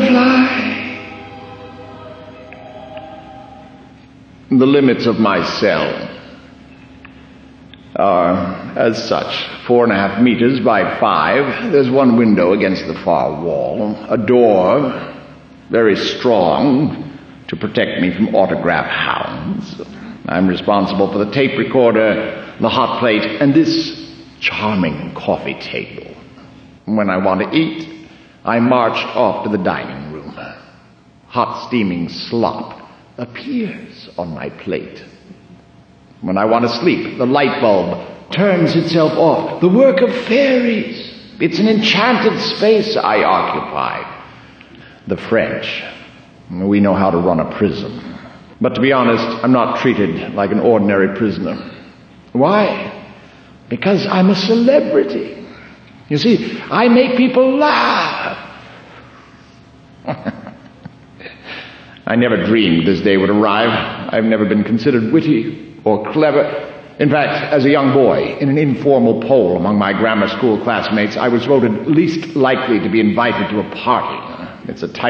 butterfly. The limits of my cell are, as such, 4.5 meters by 5. There's one window against the far wall, a door, very strong, to protect me from autograph hounds. I'm responsible for the tape recorder, the hot plate, and this charming coffee table. When I want to eat, I march off to the dining room. Hot steaming slop appears on my plate. When I want to sleep, the light bulb turns itself off. The work of fairies. It's an enchanted space I occupy. The French, we know how to run a prison. But to be honest, I'm not treated like an ordinary prisoner. Why? Because I'm a celebrity. You see, I make people laugh. I never dreamed this day would arrive. I've never been considered witty or clever. In fact, as a young boy, in an informal poll among my grammar school classmates, I was voted least likely to be invited to a party. It's a type